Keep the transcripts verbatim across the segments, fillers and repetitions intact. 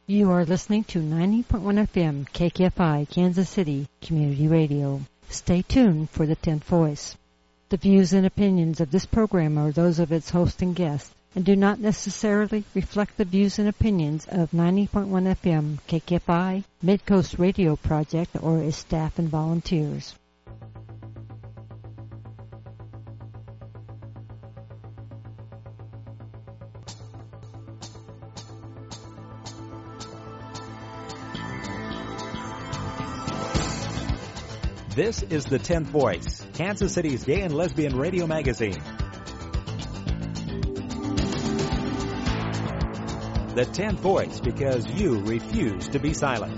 You are listening to ninety point one F M K K F I Kansas City Community Radio. Stay tuned for the tenth Voice. The views and opinions of this program are those of its host and guests and do not necessarily reflect the views and opinions of ninety point one F M K K F I, Midcoast Radio Project, or its staff and volunteers. This is the tenth Voice, Kansas City's gay and lesbian radio magazine. The tenth Voice, because you refuse to be silent.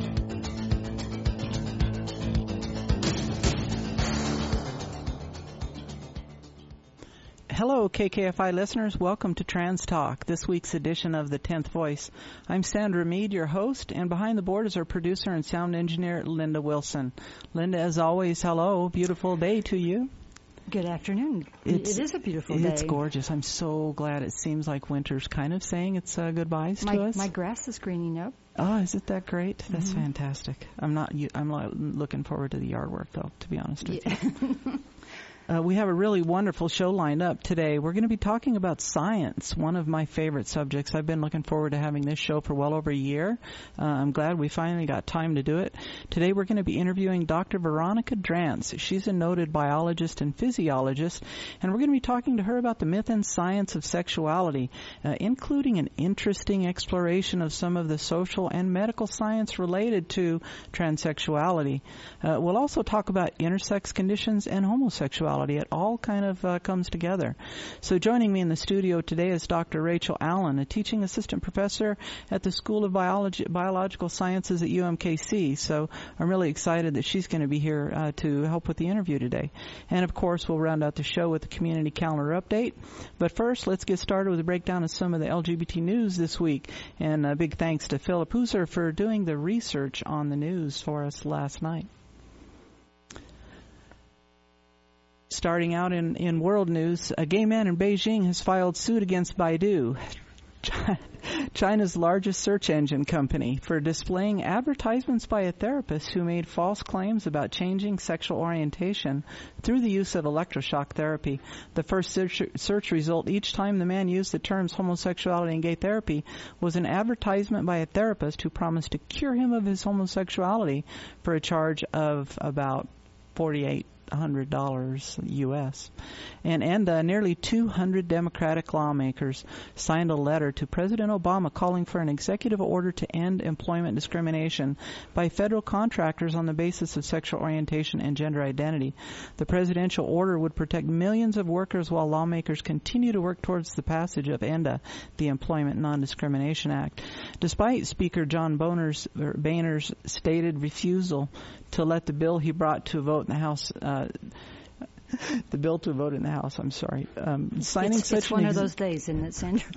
Hello, K K F I listeners. Welcome to Trans Talk, this week's edition of the tenth Voice. I'm Sandra Mead, your host, and behind the board is our producer and sound engineer, Linda Wilson. Linda, as always, hello. Beautiful day to you. Good afternoon. It's, it is a beautiful it's day. It's gorgeous. I'm so glad. It seems like winter's kind of saying its uh, goodbyes my, to us. My grass is greening up. Oh, is it that great? That's mm-hmm. fantastic. I'm not. I'm not looking forward to the yard work, though, to be honest with yeah. you. Uh, we have a really wonderful show lined up today. We're going to be talking about science, one of my favorite subjects. I've been looking forward to having this show for well over a year. Uh, I'm glad we finally got time to do it. Today we're going to be interviewing Doctor Veronica Drance. She's a noted biologist and physiologist, and we're going to be talking to her about the myth and science of sexuality, uh, including an interesting exploration of some of the social and medical science related to transsexuality. Uh, we'll also talk about intersex conditions and homosexuality. It all kind of uh, comes together. So joining me in the studio today is Doctor Rachel Allen, a teaching assistant professor at the School of Biology, Biological Sciences at U M K C. So I'm really excited that she's going to be here uh, to help with the interview today. And, of course, we'll round out the show with the community calendar update. But first, let's get started with a breakdown of some of the L G B T news this week. And a big thanks to Philip Hooser for doing the research on the news for us last night. Starting out in, in world news, a gay man in Beijing has filed suit against Baidu, China's largest search engine company, for displaying advertisements by a therapist who made false claims about changing sexual orientation through the use of electroshock therapy. The first search, search result each time the man used the terms homosexuality and gay therapy was an advertisement by a therapist who promised to cure him of his homosexuality for a charge of about forty-eight hundred dollars U S And, and uh, nearly two hundred Democratic lawmakers signed a letter to President Obama calling for an executive order to end employment discrimination by federal contractors on the basis of sexual orientation and gender identity. The presidential order would protect millions of workers while lawmakers continue to work towards the passage of ENDA, the Employment Non-Discrimination Act. Despite Speaker John Boehner's, Boehner's stated refusal to let the bill he brought to a vote in the House uh, the bill to vote in the House, I'm sorry. Um, signing it's, such it's one ex- of those days, isn't it, Sandra?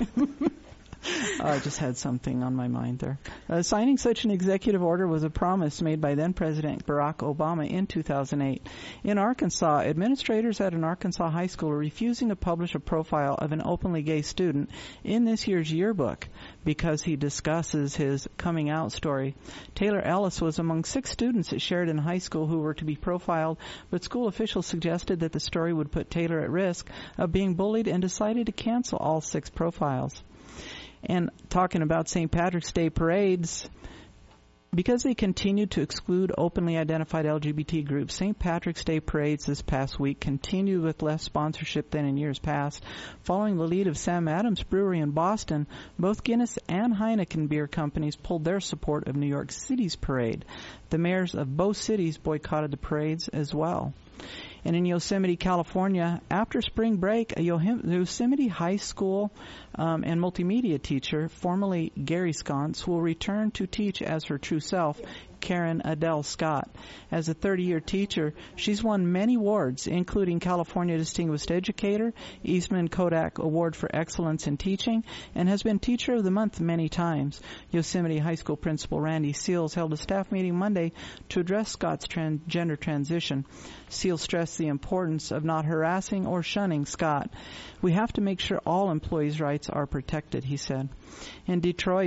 I just had something on my mind there. Uh, signing such an executive order was a promise made by then-President Barack Obama in two thousand eight. In Arkansas, administrators at an Arkansas high school are refusing to publish a profile of an openly gay student in this year's yearbook because he discusses his coming out story. Taylor Ellis was among six students at Sheridan High School who were to be profiled, but school officials suggested that the story would put Taylor at risk of being bullied and decided to cancel all six profiles. And talking about Saint Patrick's Day parades, because they continue to exclude openly identified L G B T groups, Saint Patrick's Day parades this past week continued with less sponsorship than in years past. Following the lead of Sam Adams Brewery in Boston, both Guinness and Heineken beer companies pulled their support of New York City's parade. The mayors of both cities boycotted the parades as well. And in Yosemite, California, after spring break, a Yosemite High School um, and multimedia teacher, formerly Gary Sconce, will return to teach as her true self, Karen Adele Scott. As a thirty-year teacher, she's won many awards, including California Distinguished Educator, Eastman Kodak Award for Excellence in Teaching, and has been Teacher of the Month many times. Yosemite High School Principal Randy Seals held a staff meeting Monday to address Scott's transgender transition. Seals stressed the importance of not harassing or shunning Scott. "We have to make sure all employees' rights are protected," he said. In Detroit,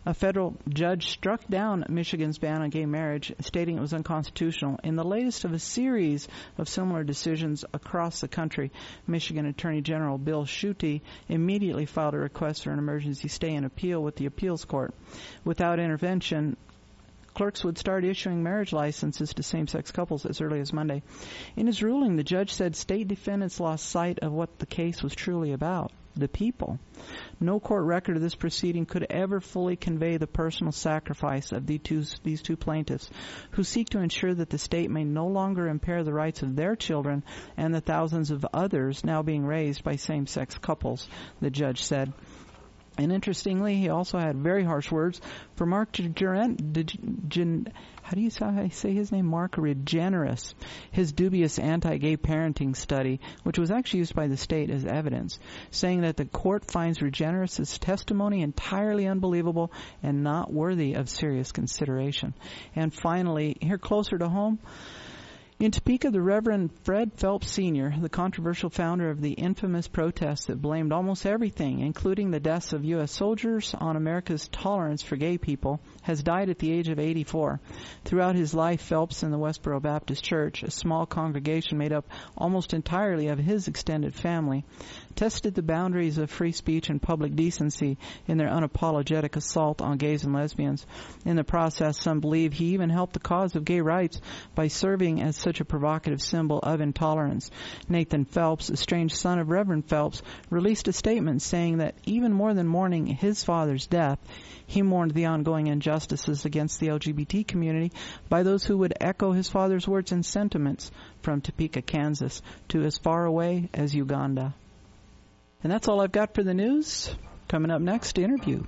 A federal judge struck down Michigan's ban on gay marriage, stating it was unconstitutional. In the latest of a series of similar decisions across the country, Michigan Attorney General Bill Schuette immediately filed a request for an emergency stay and appeal with the appeals court. Without intervention, clerks would start issuing marriage licenses to same-sex couples as early as Monday. In his ruling, the judge said state defendants lost sight of what the case was truly about: the people. No court record of this proceeding could ever fully convey the personal sacrifice of the two, these two plaintiffs, who seek to ensure that the state may no longer impair the rights of their children and the thousands of others now being raised by same-sex couples, the judge said. And interestingly, he also had very harsh words for Mark Gen- how do you say his name? Mark Regeneris, his dubious anti-gay parenting study, which was actually used by the state as evidence, saying that the court finds Regeneris' testimony entirely unbelievable and not worthy of serious consideration. And finally, here closer to home, in Topeka, the Reverend Fred Phelps Senior, the controversial founder of the infamous protest that blamed almost everything, including the deaths of U S soldiers, on America's tolerance for gay people, has died at the age of eighty-four. Throughout his life, Phelps in the Westboro Baptist Church, a small congregation made up almost entirely of his extended family, tested the boundaries of free speech and public decency in their unapologetic assault on gays and lesbians. In the process, some believe he even helped the cause of gay rights by serving as such a provocative symbol of intolerance. Nathan Phelps, a estranged son of Reverend Phelps, released a statement saying that even more than mourning his father's death, he mourned the ongoing injustices against the L G B T community by those who would echo his father's words and sentiments from Topeka, Kansas, to as far away as Uganda. And that's all I've got for the news. Coming up next, interview.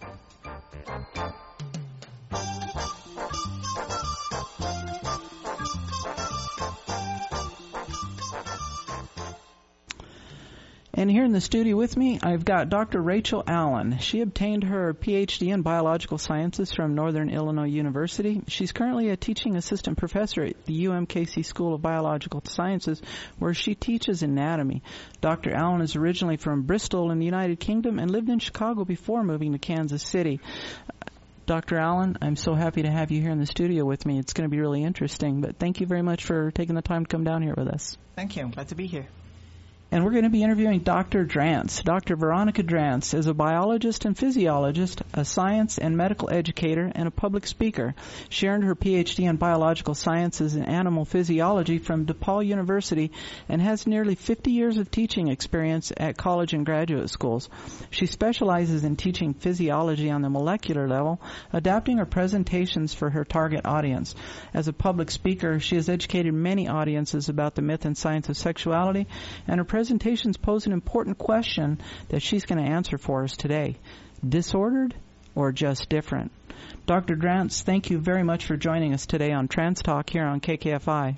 And here in the studio with me, I've got Doctor Rachel Allen. She obtained her P H D in biological sciences from Northern Illinois University. She's currently a teaching assistant professor at the U M K C School of Biological Sciences, where she teaches anatomy. Doctor Allen is originally from Bristol in the United Kingdom and lived in Chicago before moving to Kansas City. Doctor Allen, I'm so happy to have you here in the studio with me. It's going to be really interesting, but thank you very much for taking the time to come down here with us. Thank you. I'm glad to be here. And we're going to be interviewing Doctor Drance. Doctor Veronica Drance is a biologist and physiologist, a science and medical educator, and a public speaker. She earned her P H D in biological sciences and animal physiology from DePaul University and has nearly fifty years of teaching experience at college and graduate schools. She specializes in teaching physiology on the molecular level, adapting her presentations for her target audience. As a public speaker, she has educated many audiences about the myth and science of sexuality, and her presentations pose an important question that she's going to answer for us today. Disordered or just different? Doctor Drance, thank you very much for joining us today on Trans Talk here on K K F I.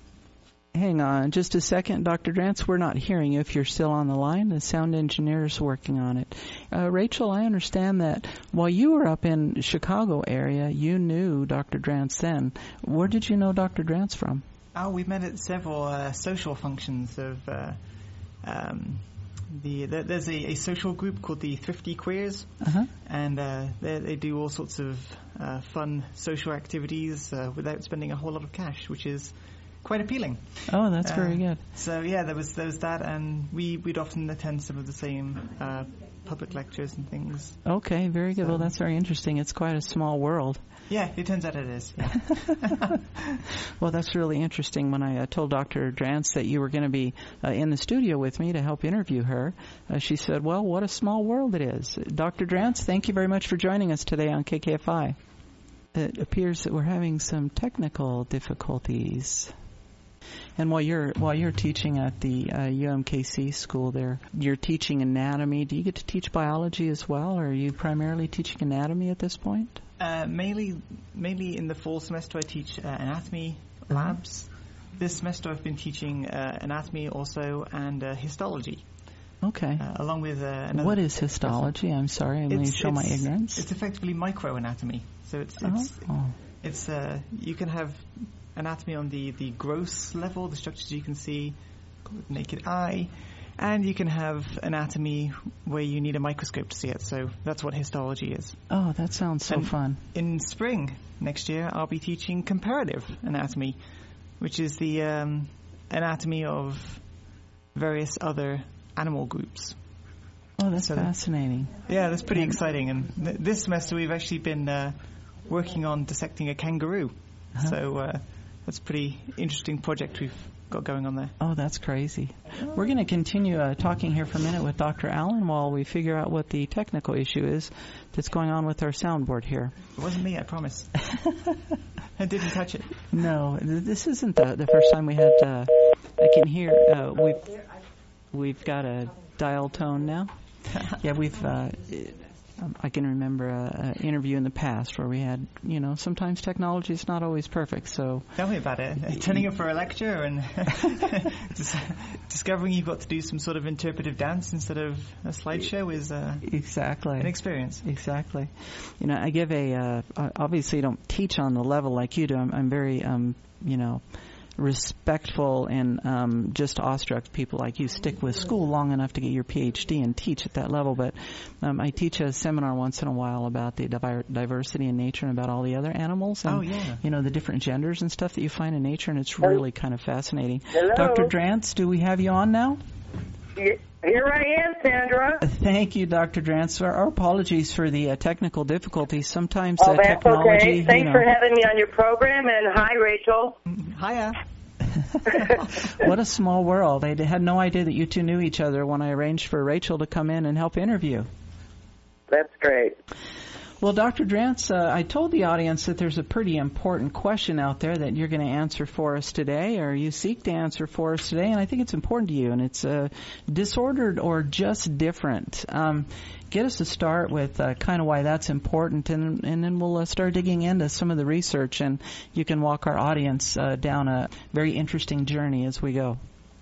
Hang on just a second, Doctor Drance. We're not hearing you if you're still on the line. The sound engineer is working on it. Uh, Rachel, I understand that while you were up in Chicago area, you knew Doctor Drance then. Where did you know Doctor Drance from? Oh, we've met at several uh, social functions of... Uh, Um, the, the there's a, a social group called the Thrifty Queers, uh-huh. and uh, they, they do all sorts of uh, fun social activities uh, without spending a whole lot of cash, which is quite appealing. Oh, that's uh, very good. So yeah, there was there was that, and we we'd often attend some of the same uh, public lectures and things. Okay, very good. So, well, that's very interesting. It's quite a small world. Yeah, it turns out it is. Yeah. Well, that's really interesting. When I uh, told Doctor Drance that you were going to be uh, in the studio with me to help interview her, uh, she said, well, what a small world it is. Doctor Drance, thank you very much for joining us today on K K F I. It appears that we're having some technical difficulties. And while you're while you're teaching at the uh, U M K C school there, you're teaching anatomy. Do you get to teach biology as well, or are you primarily teaching anatomy at this point? Uh, mainly, mainly in the fall semester, I teach uh, anatomy labs. Uh-huh. This semester, I've been teaching uh, anatomy also and uh, histology. Okay. Uh, along with uh, another. What is histology? I'm sorry, I'm going to show my ignorance. It's effectively microanatomy. So it's it's oh. it's uh, you can have anatomy on the the gross level, the structures you can see with the naked eye, And you can have anatomy where you need a microscope to see it. So that's what histology is. Oh, that sounds so and fun. In spring next year, I'll be teaching comparative anatomy, which is the um, anatomy of various other animal groups. Oh, that's so fascinating. Yeah, that's pretty and exciting. And th- this semester we've actually been uh, working on dissecting a kangaroo. Uh-huh. So uh, that's a pretty interesting project we've got going on there. Oh, that's crazy. We're going to continue uh, talking here for a minute with Doctor Allen while we figure out what the technical issue is that's going on with our soundboard here. It wasn't me, I promise. I didn't touch it. No, this isn't the, the first time we had, uh, I can hear, uh, we've, we've got a dial tone now. Yeah, we've, uh, I can remember an interview in the past where we had, you know, sometimes technology is not always perfect, so... Tell me about it. Turning up for a lecture and discovering you've got to do some sort of interpretive dance instead of a slideshow is uh, exactly an experience. Exactly. You know, I give a, uh, obviously I don't teach on the level like you do. I'm, I'm very, um, you know... respectful and um, just awestruck people like you stick with school long enough to get your P H D and teach at that level. But um, I teach a seminar once in a while about the diver- diversity in nature and about all the other animals. And, oh, yeah. You know, the different genders and stuff that you find in nature, and it's really kind of fascinating. Hello. Doctor Drance, do we have you on now? Here I am, Sandra. Thank you, Doctor Drance. Our, our apologies for the uh, technical difficulties. Sometimes oh, uh, that's technology... okay. Thanks you know, for having me on your program, and hi, Rachel. Hiya. What a small world. I had no idea that you two knew each other when I arranged for Rachel to come in and help interview. That's great. Well, Doctor Drance, uh, I told the audience that there's a pretty important question out there that you're going to answer for us today, or you seek to answer for us today, and I think it's important to you, and it's uh, disordered or just different. Um, get us to start with uh, kind of why that's important, and, and then we'll uh, start digging into some of the research, and you can walk our audience uh, down a very interesting journey as we go.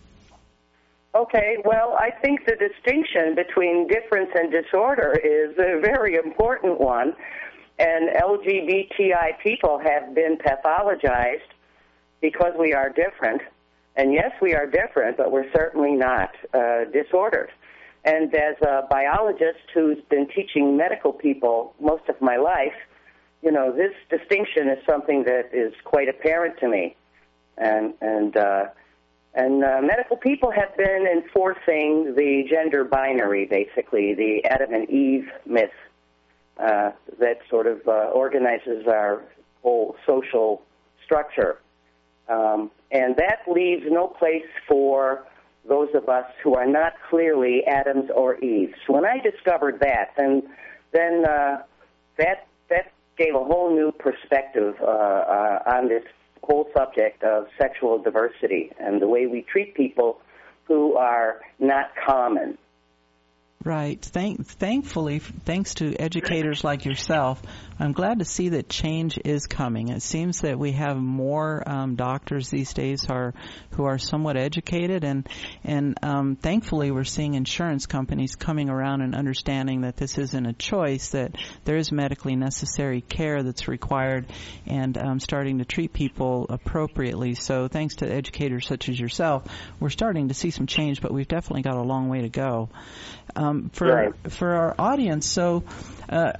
Okay, well, I think the distinction between difference and disorder is a very important one, and L G B T I people have been pathologized because we are different. And yes, we are different, but we're certainly not uh, disordered. And as a biologist who's been teaching medical people most of my life, you know, this distinction is something that is quite apparent to me. And, and, uh, And uh, medical people have been enforcing the gender binary, basically, the Adam and Eve myth uh, that sort of uh, organizes our whole social structure. Um, and that leaves no place for those of us who are not clearly Adams or Eves. When I discovered that, then, then uh, that, that gave a whole new perspective uh, uh, on this whole subject of sexual diversity and the way we treat people who are not common. Right. Thank, thankfully, thanks to educators like yourself, I'm glad to see that change is coming. It seems that we have more um, doctors these days are, who are somewhat educated, and and um, thankfully we're seeing insurance companies coming around and understanding that this isn't a choice, that there is medically necessary care that's required, and um, starting to treat people appropriately. So thanks to educators such as yourself, we're starting to see some change, but we've definitely got a long way to go. Um, for right. for our audience, so uh,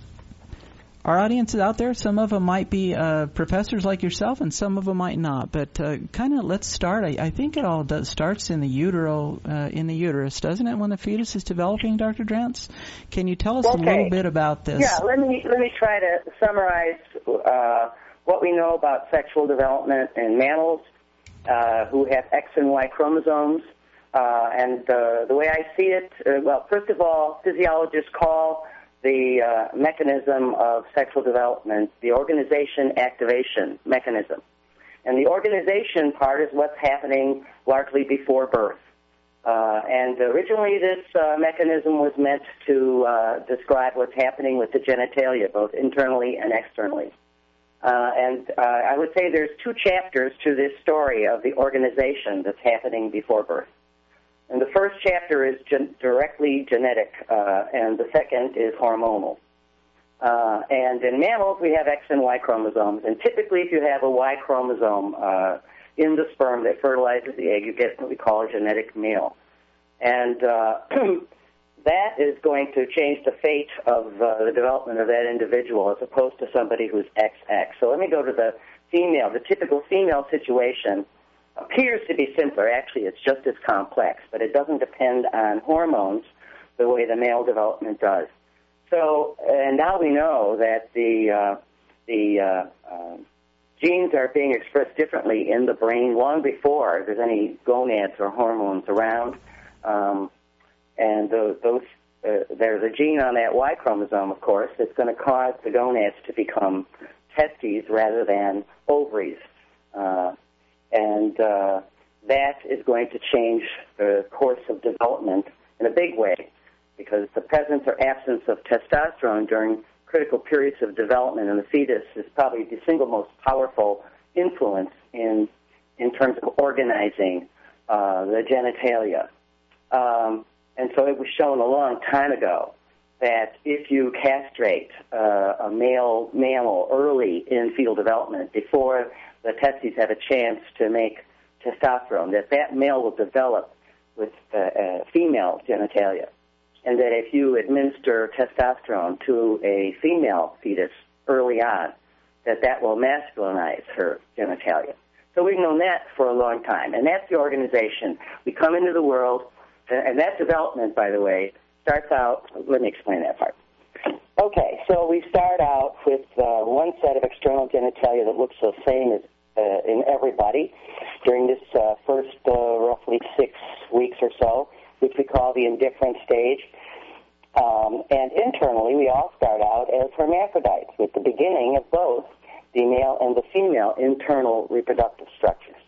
our audience is out there. Some of them might be uh, professors like yourself, and some of them might not. But uh, kind of let's start. I, I think it all does, starts in the utero, uh, in the uterus, doesn't it? When the fetus is developing, Doctor Drance, can you tell us okay. a little bit about this? Yeah, let me let me try to summarize uh, what we know about sexual development in mammals uh, who have X and Y chromosomes. Uh, and uh, the way I see it, uh, well, first of all, physiologists call the uh, mechanism of sexual development the organization activation mechanism. And the organization part is what's happening largely before birth. Uh, and originally this uh, mechanism was meant to uh, describe what's happening with the genitalia, both internally and externally. Uh, and uh, I would say there's two chapters to this story of the organization that's happening before birth. And the first chapter is gen- directly genetic, uh, and the second is hormonal. Uh, and in mammals, we have X and Y chromosomes. And typically, if you have a Y chromosome uh, in the sperm that fertilizes the egg, you get what we call a genetic male. And uh, that is going to change the fate of uh, the development of that individual as opposed to somebody who's X X. So let me go to the female. The typical female situation appears to be simpler. Actually, it's just as complex, but it doesn't depend on hormones the way the male development does. So, and now we know that the uh, the uh, uh, genes are being expressed differently in the brain long before there's any gonads or hormones around. Um, and those, those uh, there's a gene on that Y chromosome, of course, that's going to cause the gonads to become testes rather than ovaries. Uh, and uh, that is going to change the course of development in a big way, because the presence or absence of testosterone during critical periods of development in the fetus is probably the single most powerful influence in in terms of organizing uh, the genitalia. Um, and so it was shown a long time ago that if you castrate uh, a male mammal early in fetal development, before the testes have a chance to make testosterone, that that male will develop with uh, uh, female genitalia. And that if you administer testosterone to a female fetus early on, that that will masculinize her genitalia. So we've known that for a long time, and that's the organization. We come into the world, and that development, by the way, starts out, let me explain that part. Okay, so we start out with uh, one set of external genitalia that looks the same as uh, in everybody during this uh, first uh, roughly six weeks or so, which we call the indifferent stage. Um, and internally, we all start out as hermaphrodites, with the beginning of both the male and the female internal reproductive structures.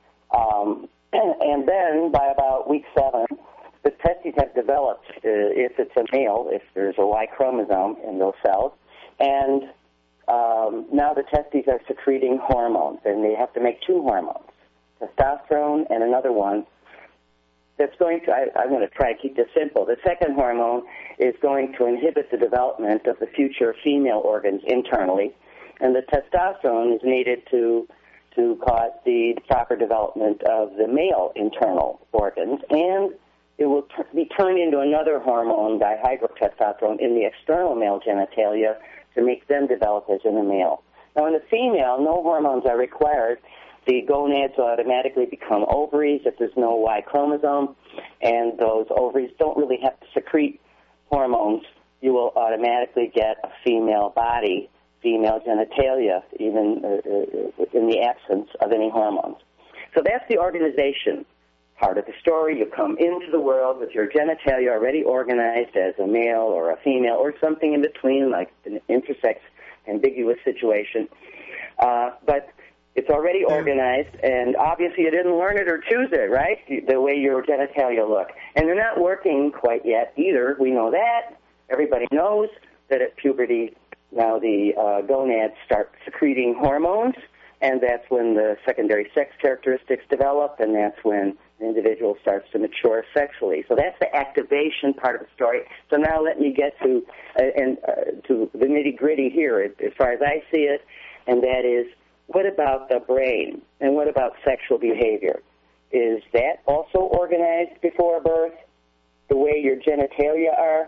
Um, and then, by about week seven, the testes have developed, uh, if it's a male, if there's a Y chromosome in those cells, and um, now the testes are secreting hormones, and they have to make two hormones, testosterone and another one that's going to, I, I'm going to try to keep this simple. The second hormone is going to inhibit the development of the future female organs internally, and the testosterone is needed to to cause the proper development of the male internal organs, and it will t- be turned into another hormone, dihydrotestosterone, in the external male genitalia to make them develop as in the male. Now, in the female, no hormones are required. The gonads automatically become ovaries if there's no Y chromosome, and those ovaries don't really have to secrete hormones. You will automatically get a female body, female genitalia, even uh, in the absence of any hormones. So that's the organization part of the story. You come into the world with your genitalia already organized as a male or a female or something in between, like an intersex ambiguous situation. Uh, but it's already organized, and obviously you didn't learn it or choose it, right, the way your genitalia look. And they're not working quite yet either. We know that. Everybody knows that at puberty, now the uh, gonads start secreting hormones, and that's when the secondary sex characteristics develop, and that's when the individual starts to mature sexually. So that's the activation part of the story. So now let me get to uh, and uh, to the nitty-gritty here, as far as I see it, and that is, what about the brain, and what about sexual behavior? Is that also organized before birth, the way your genitalia are?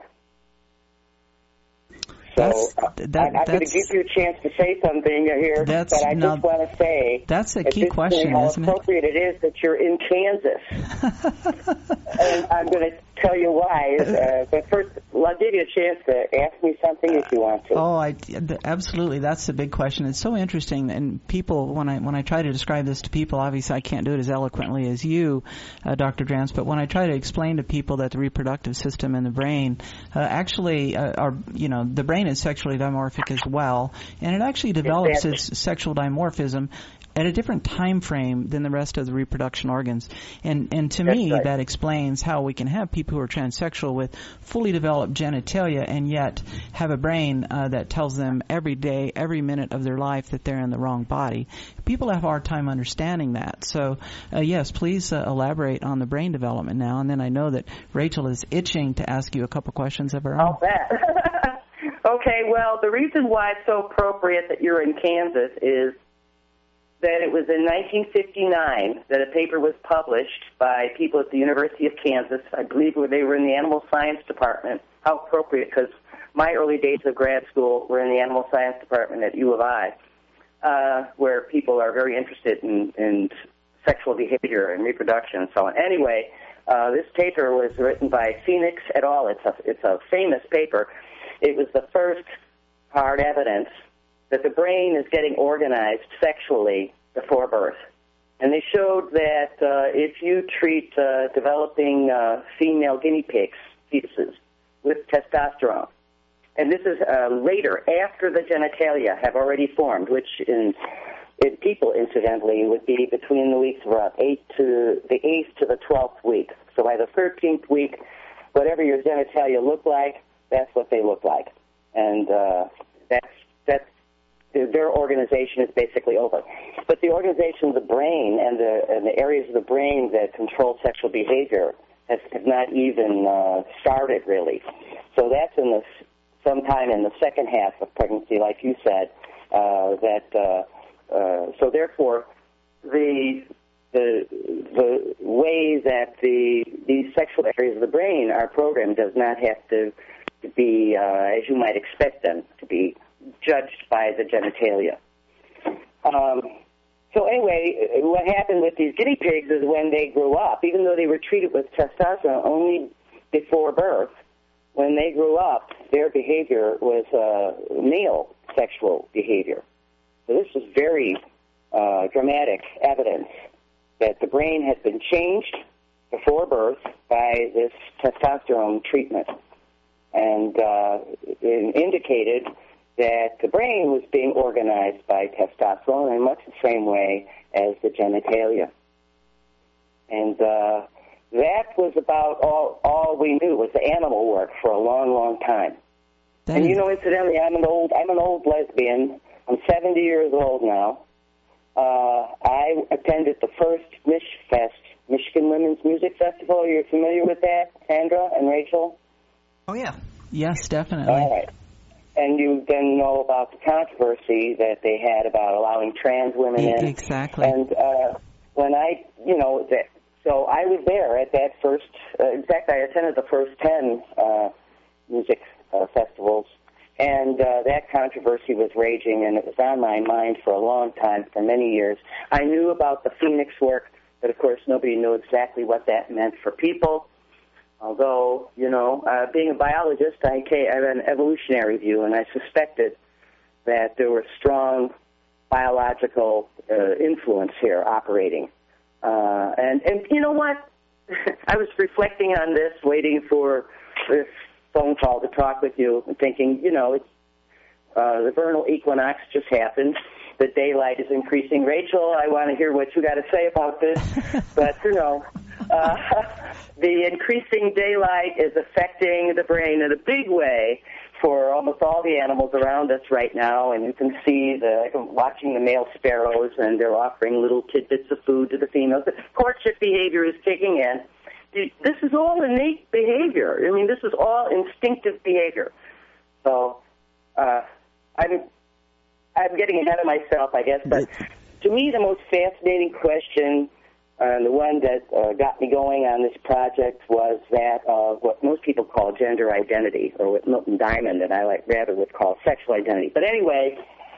So that's, that, I, I'm going to give you a chance to say something here, but I now, just want to say that's a key question, how isn't appropriate it? it is that you're in Kansas. And I'm going to tell you why. Uh, but first, well, I'll give you a chance to ask me something if you want to. Oh, I, absolutely. That's the big question. It's so interesting, and people, when I when I try to describe this to people, obviously I can't do it as eloquently as you, uh, Doctor Drance, but when I try to explain to people that the reproductive system in the brain uh, actually uh, are, you know, the brain is sexually dimorphic as well, and it actually develops exactly. its sexual dimorphism at a different time frame than the rest of the reproduction organs. And and to That's me, right. that explains how we can have people who are transsexual with fully developed genitalia and yet have a brain uh, that tells them every day, every minute of their life that they're in the wrong body. People have a hard time understanding that. So, uh, yes, please uh, elaborate on the brain development now. And then I know that Rachel is itching to ask you a couple questions of her own. I'll bet. Okay, well, the reason why it's so appropriate that you're in Kansas is that it was in nineteen fifty-nine that a paper was published by people at the University of Kansas. I believe they were in the animal science department. How appropriate, because my early days of grad school were in the animal science department at U of I, uh, where people are very interested in, in sexual behavior and reproduction and so on. Anyway, uh, this paper was written by Phoenix et al. It's a, it's a famous paper. It was the first hard evidence that the brain is getting organized sexually before birth. And they showed that uh, if you treat uh, developing uh, female guinea pigs, fetuses, with testosterone, and this is uh, later, after the genitalia have already formed, which in, in people, incidentally, would be between the weeks of about eight to the eighth to the twelfth week. So by the thirteenth week, whatever your genitalia look like, that's what they look like. And uh, that's that's their organization is basically over. But the organization of the brain and the, and the areas of the brain that control sexual behavior has, has not even uh, started, really. So that's in the sometime in the second half of pregnancy, like you said. Uh, that uh, uh, so therefore, the the the way that the these sexual areas of the brain are programmed does not have to, to be uh, as you might expect them to be judged by the genitalia. Um, so anyway, what happened with these guinea pigs is when they grew up, even though they were treated with testosterone only before birth, when they grew up, their behavior was uh, male sexual behavior. So this was very uh, dramatic evidence that the brain had been changed before birth by this testosterone treatment, and uh, it indicated that the brain was being organized by testosterone in much the same way as the genitalia. And uh, that was about all, all we knew was the animal work for a long, long time. That and is... you know, incidentally, I'm an old I'm an old lesbian. I'm seventy years old now. Uh, I attended the first MishFest, Michigan Women's Music Festival. Are you familiar with that, Sandra and Rachel? Oh, yeah. Yes, definitely. All right. And you then know about the controversy that they had about allowing trans women yeah, in. Exactly. And uh, when I, you know, that, so I was there at that first, uh, in fact, I attended the first ten uh, music uh, festivals, and uh, that controversy was raging, and it was on my mind for a long time, for many years. I knew about the Phoenix work, but of course nobody knew exactly what that meant for people. Although, you know, uh, being a biologist, I, I have an evolutionary view, and I suspected that there was strong biological uh, influence here operating. Uh, and, and you know what? I was reflecting on this, waiting for this phone call to talk with you, and thinking, you know, it's, uh, the vernal equinox just happened. The daylight is increasing. Rachel, I want to hear what you got to say about this. But, you know, uh, the increasing daylight is affecting the brain in a big way for almost all the animals around us right now. And you can see the watching the male sparrows, and they're offering little tidbits of food to the females. The courtship behavior is kicking in. This is all innate behavior. I mean, this is all instinctive behavior. So uh, I'm I'm getting ahead of myself, I guess. But to me, the most fascinating question, uh, the one that uh, got me going on this project, was that of what most people call gender identity, or what Milton Diamond and I like rather would call sexual identity. But anyway,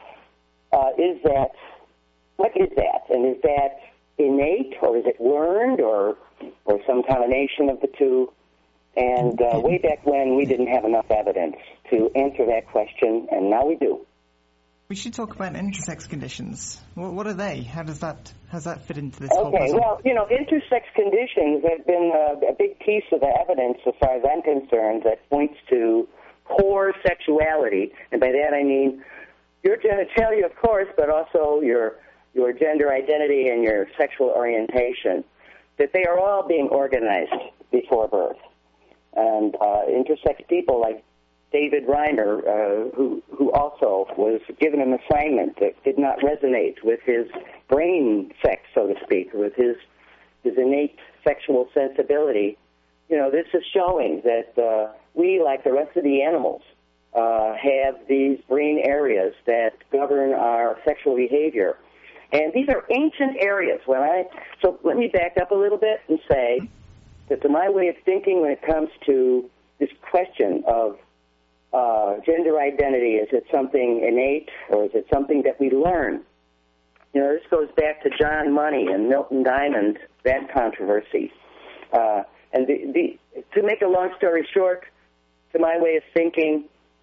uh, is that what is that? And is that innate, or is it learned, or or some combination of the two? And uh, way back when, we didn't have enough evidence to answer that question, and now we do. We should talk about intersex conditions. What, what are they? How does that how does that fit into this okay, whole puzzle? Okay, well, you know, intersex conditions have been a, a big piece of the evidence, as far as I'm concerned, that points to poor sexuality. And by that I mean your genitalia, of course, but also your your gender identity and your sexual orientation, that they are all being organized before birth. And uh, intersex people like David Reiner, uh, who who also was given an assignment that did not resonate with his brain sex, so to speak, with his his innate sexual sensibility. You know, this is showing that uh, we, like the rest of the animals, uh, have these brain areas that govern our sexual behavior. And these are ancient areas. When I So let me back up a little bit and say that to my way of thinking when it comes to this question of uh, gender identity, is it something innate or is it something that we learn? You know, this goes back to John Money and Milton Diamond, that controversy. Uh, and the, the, to make a long story short, to my way of thinking,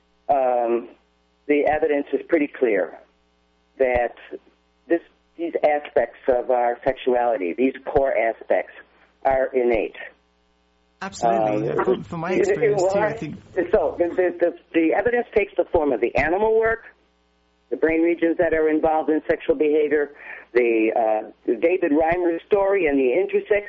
um, the evidence is pretty clear that this, these aspects of our sexuality, these core aspects, are innate. Absolutely. Um, from, from my experience, well, too, I think... So the, the, the evidence takes the form of the animal work, the brain regions that are involved in sexual behavior, the, uh, the David Reimer story and the intersex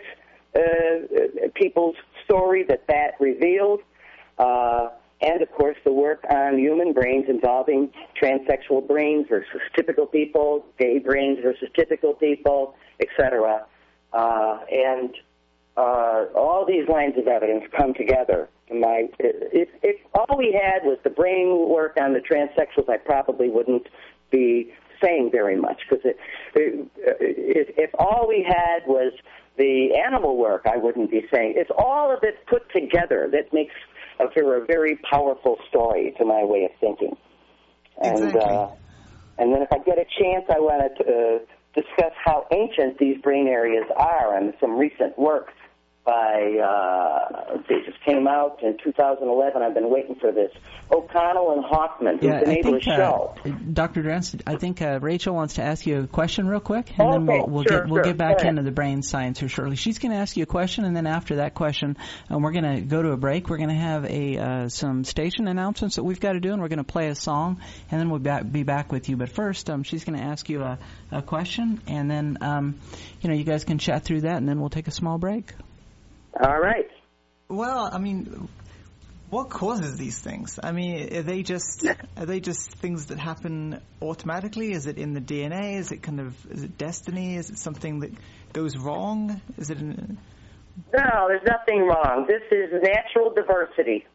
uh, people's story that that revealed, uh, and, of course, the work on human brains involving transsexual brains versus typical people, gay brains versus typical people, et cetera. Uh, and uh, all these lines of evidence come together. My, if, if all we had was the brain work on the transsexuals, I probably wouldn't be saying very much, because it, it, if, if all we had was the animal work, I wouldn't be saying. It's all of it put together that makes a very, a very powerful story, to my way of thinking. And exactly. uh, and then if I get a chance, I want to uh, discuss how ancient these brain areas are and some recent work by, uh, they just came out in two thousand eleven. I've been waiting for this. O'Connell and Hoffman, who's yeah, been I able think, to show. Uh, Doctor Durance, I think uh, Rachel wants to ask you a question real quick, and okay, then we'll, we'll sure, get we'll sure. get back Go into the brain science here shortly. She's going to ask you a question, and then after that question, um, we're going to go to a break. We're going to have a uh, some station announcements that we've got to do, and we're going to play a song, and then we'll ba- be back with you. But first, um, she's going to ask you a, a question, and then um, you know you guys can chat through that, and then we'll take a small break. All right. Well, I mean, what causes these things? I mean, are they just are they just things that happen automatically? Is it in the D N A? Is it kind of is it destiny? Is it something that goes wrong? Is it? In... No, there's nothing wrong. This is natural diversity.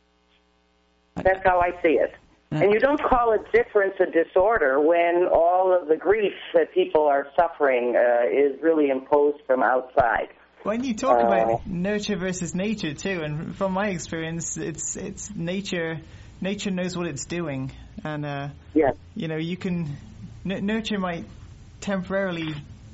That's how I see it. And you don't call it difference a disorder when all of the grief that people are suffering uh, is really imposed from outside. When you talk uh, about nurture versus nature too, and from my experience, it's it's nature. Nature knows what it's doing, and uh, yeah. you know you can n- nurture might temporarily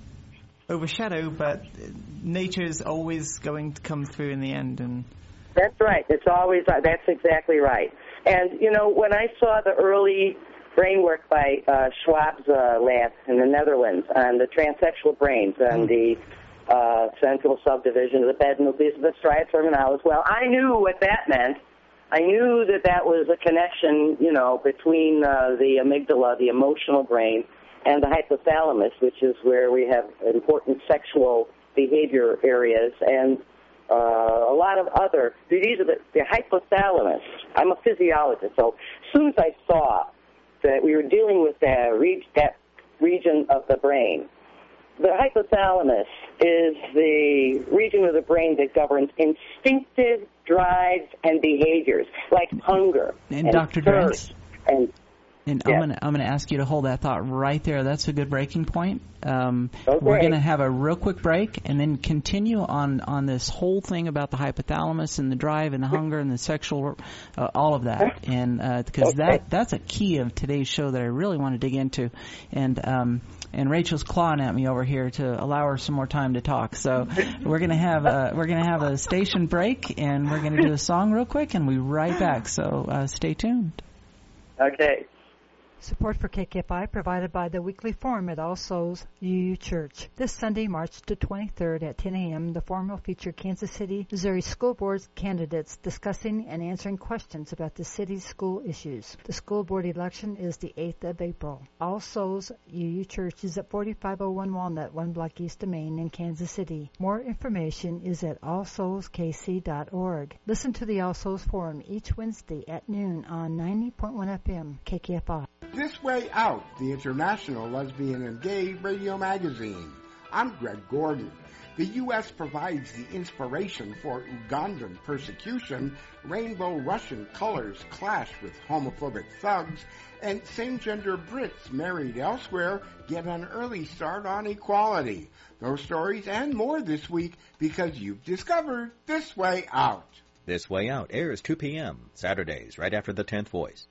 overshadow, but nature is always going to come through in the end. And that's right. It's always that's exactly right. And you know when I saw the early brain work by uh, Schwab's uh, lab in the Netherlands on the transsexual brains and the Uh, central subdivision of the bed nucleus of the striatum terminalis. Well, I knew what that meant. I knew that that was a connection, you know, between uh, the amygdala, the emotional brain, and the hypothalamus, which is where we have important sexual behavior areas, and uh, a lot of other. These are the, the hypothalamus. I'm a physiologist, so as soon as I saw that we were dealing with that, re- that region of the brain, the hypothalamus is the region of the brain that governs instinctive drives and behaviors, like hunger and, and Doctor thirst. And, and yeah. I'm going to I'm going to ask you to hold that thought right there. That's a good breaking point. Um, okay. We're going to have a real quick break and then continue on, on this whole thing about the hypothalamus and the drive and the hunger and the sexual, uh, all of that. And because uh, okay. that that's a key of today's show that I really want to dig into. And um, and Rachel's clawing at me over here to allow her some more time to talk. So we're gonna have a, we're gonna have a station break, and we're gonna do a song real quick, and we'll be right back. So uh, stay tuned. Okay. Support for K K F I provided by the weekly forum at All Souls U U Church. This Sunday, March the twenty-third at ten a.m., the forum will feature Kansas City, Missouri school board candidates discussing and answering questions about the city's school issues. The school board election is the eighth of April. All Souls U U Church is at forty-five oh one Walnut, one block east of Main in Kansas City. More information is at all souls k c dot org. Listen to the All Souls Forum each Wednesday at noon on ninety point one F M K K F I. This Way Out, the international lesbian and gay radio magazine. I'm Greg Gordon. The U S provides the inspiration for Ugandan persecution, rainbow Russian colors clash with homophobic thugs, and same-gender Brits married elsewhere get an early start on equality. Those stories and more this week because you've discovered This Way Out. This Way Out airs two p.m. Saturdays, right after the tenth Voice.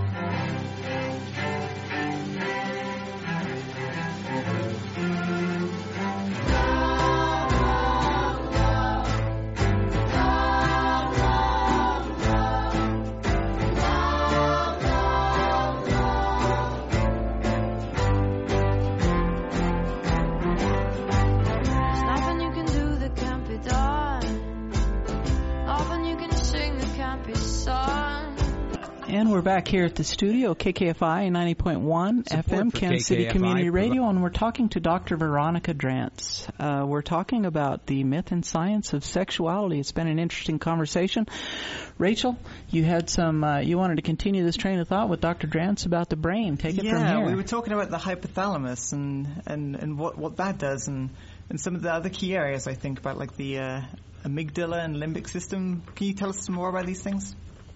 And we're back here at the studio, K K F I ninety point one F M, Kansas City Community Radio, and we're talking to Doctor Veronica Drance. Uh, we're talking about the myth and science of sexuality. It's been an interesting conversation. Rachel, you had some, uh, you wanted to continue this train of thought with Doctor Drance about the brain. Take it yeah, from here. Yeah, we were talking about the hypothalamus and, and, and what, what that does, and, and some of the other key areas, I think, about like the uh, amygdala and limbic system. Can you tell us some more about these things?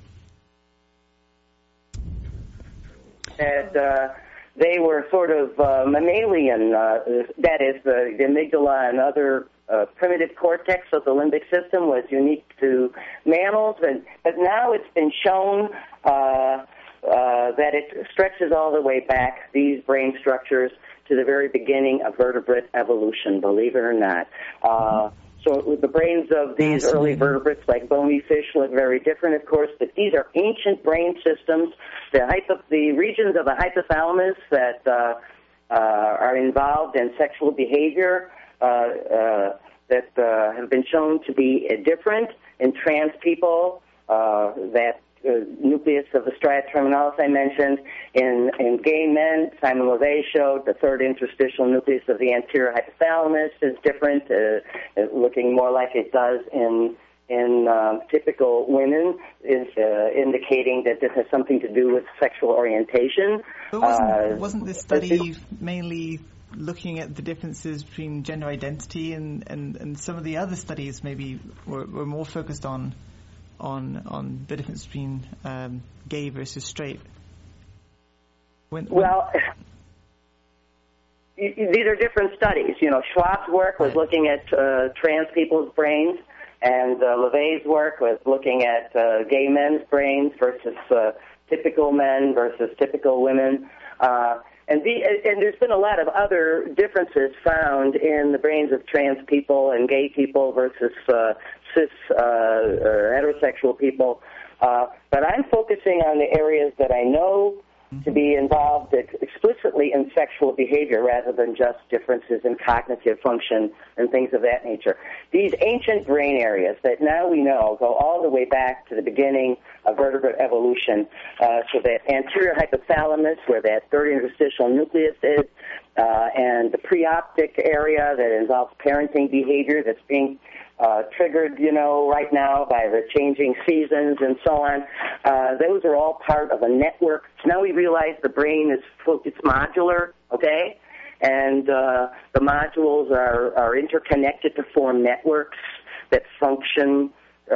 And uh, they were sort of uh, mammalian, uh, that is, the, the amygdala and other uh, primitive cortex of the limbic system was unique to mammals, and, but now it's been shown uh, uh, that it stretches all the way back, these brain structures, to the very beginning of vertebrate evolution, believe it or not. Uh, So the brains of these early vertebrates, like bony fish, look very different, of course, but these are ancient brain systems. The, hypo, the regions of the hypothalamus that uh, uh, are involved in sexual behavior uh, uh, that uh, have been shown to be uh, different in trans people, uh, that Uh, nucleus of the striatum terminalis I mentioned. In, in gay men, Simon LeVay showed the third interstitial nucleus of the anterior hypothalamus is different, uh, looking more like it does in in um, typical women, is uh, indicating that this has something to do with sexual orientation. But wasn't, uh, wasn't this study mainly looking at the differences between gender identity, and, and, and some of the other studies maybe were, were more focused on on on the difference between um, gay versus straight? When, when well, these are different studies. You know, Schwab's work was right. looking at uh, trans people's brains, and uh, LeVay's work was looking at uh, gay men's brains versus uh, typical men versus typical women. Uh, And, the, and there's been a lot of other differences found in the brains of trans people and gay people versus uh, cis uh, or heterosexual people. Uh, but I'm focusing on the areas that I know to be involved explicitly in sexual behavior rather than just differences in cognitive function and things of that nature. These ancient brain areas that now we know go all the way back to the beginning of vertebrate evolution, uh, so that anterior hypothalamus, where that third interstitial nucleus is, uh, and the preoptic area that involves parenting behavior that's being Uh, triggered, you know, right now by the changing seasons and so on. Uh, those are all part of a network. So now we realize the brain is full, it's modular, okay? And uh, the modules are, are interconnected to form networks that function uh,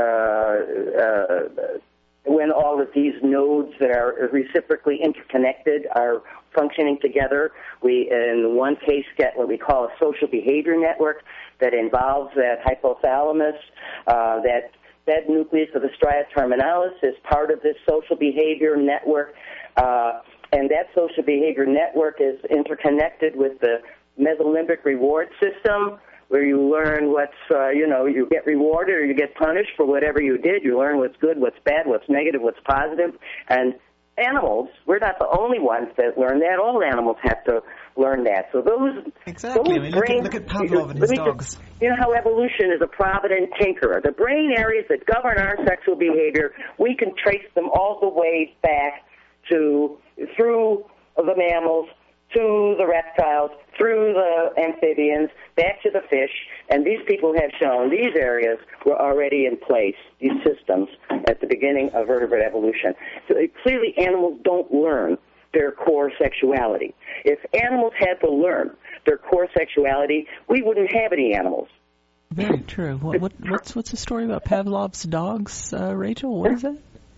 uh, when all of these nodes that are reciprocally interconnected are functioning together. We, in one case, get what we call a social behavior network that involves that hypothalamus, uh, that that nucleus of the striatum terminalis is part of this social behavior network, uh, and that social behavior network is interconnected with the mesolimbic reward system, where you learn what's, uh, you know, you get rewarded or you get punished for whatever you did. You learn what's good, what's bad, what's negative, what's positive, and animals, we're not the only ones that learn that. All animals have to learn that. So those exactly. Those I mean, look, brain, at, look at Pavlov and his dogs. Just, you know how evolution is a provident tinkerer. The brain areas that govern our sexual behavior, we can trace them all the way back to through the mammals, to the reptiles, through the amphibians, back to the fish, and these people have shown these areas were already in place, these systems, at the beginning of vertebrate evolution. So clearly animals don't learn their core sexuality. If animals had to learn their core sexuality, we wouldn't have any animals. Very true. What, what what's what's the story about Pavlov's dogs, uh, Rachel? What is it?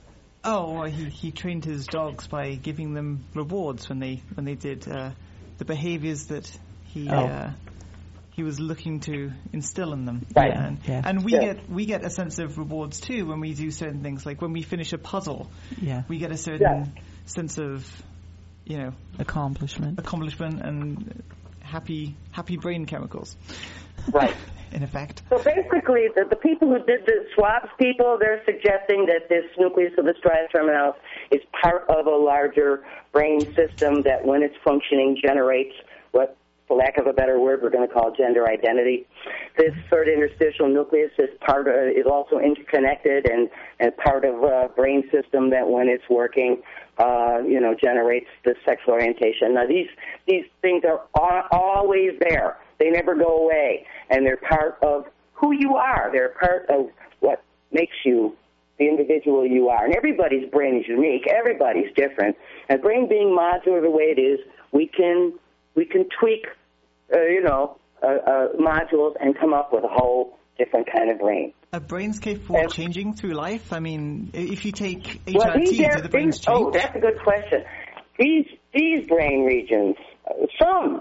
Oh, well, he he trained his dogs by giving them rewards when they when they did uh, the behaviors that he Oh. uh, he was looking to instill in them. Right. And, Yeah. and we Yeah. get we get a sense of rewards too when we do certain things. Like when we finish a puzzle, Yeah. we get a certain Yeah. sense of, you know, Accomplishment. accomplishment and happy happy brain chemicals. Right. In effect. So basically, the, the people who did the swabs people, they're suggesting that this nucleus of the striatum terminalis is part of a larger brain system that, when it's functioning, generates what, for lack of a better word, we're going to call gender identity. This third interstitial nucleus is part of, is also interconnected and, and part of a brain system that, when it's working, uh, you know, generates the sexual orientation. Now, these these things are al- always there. They never go away, and they're part of who you are. They're part of what makes you the individual you are. And everybody's brain is unique. Everybody's different. And brain being modular the way it is, we can we can tweak, uh, you know, uh, uh, modules and come up with a whole different kind of brain. Are brains capable And- of changing through life? I mean, if you take H Well, R T, these do are the brains these, change? oh, that's a good question. These these brain regions, uh, some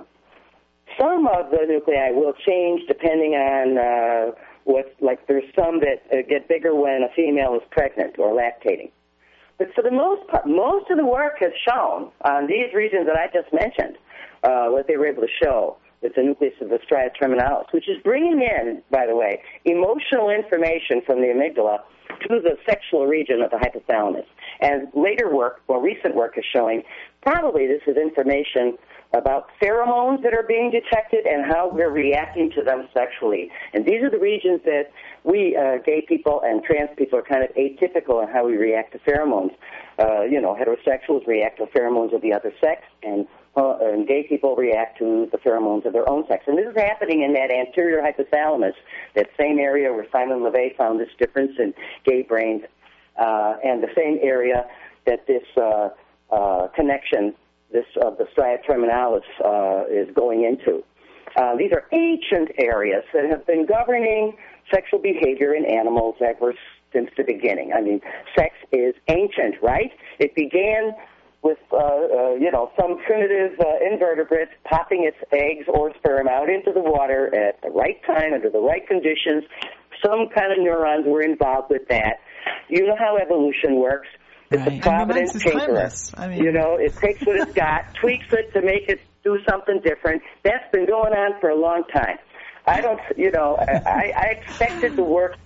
some of the nuclei will change depending on uh, what. Like there's some that uh, get bigger when a female is pregnant or lactating. But for the most part, most of the work has shown on these regions that I just mentioned, uh, what they were able to show with the nucleus of the striatum terminalis, which is bringing in, by the way, emotional information from the amygdala to the sexual region of the hypothalamus. And later work, well, recent work is showing probably this is information about pheromones that are being detected and how we're reacting to them sexually. And these are the regions that we, uh, gay people and trans people, are kind of atypical in how we react to pheromones. Uh, you know, heterosexuals react to pheromones of the other sex, and, uh, and gay people react to the pheromones of their own sex. And this is happening in that anterior hypothalamus, that same area where Simon LeVay found this difference in gay brains, uh, and the same area that this uh, uh, connection this of uh, the striatum terminalis uh, is going into. Uh, these are ancient areas that have been governing sexual behavior in animals ever since the beginning. I mean, sex is ancient, right? It began with, uh, uh, you know, some primitive uh, invertebrate popping its eggs or sperm out into the water at the right time, under the right conditions. Some kind of neurons were involved with that. You know how evolution works. It's Right. a provident And romance is tinkerer. timeless. I mean- You know, it takes what it's got, tweaks it to make it do something different. That's been going on for a long time. I don't, you know, I, I expected the work